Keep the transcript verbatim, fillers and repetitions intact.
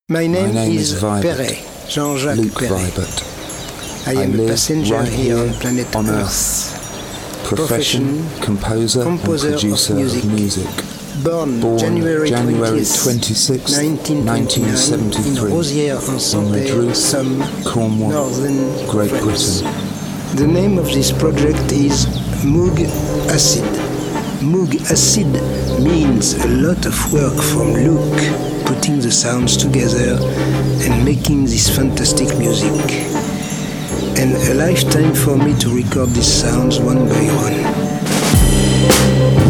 My name, My name is, is Vibert, Perret, Jean-Jacques Luc Perret. Vibert. I am I a live passenger right here here on planet on Earth. Profession, composer, composer and producer of music. of music. Born, Born January twenty-sixth, nineteen nineteen seventy-nine in seventy-three, Rosières-en-Santerre, Somme, Cornwall, northern Great France. Britain. The name of this project is Moog Acid. Moog Acid means a lot of work from Luc, putting the sounds together and making this fantastic music. And a lifetime for me to record these sounds one by one.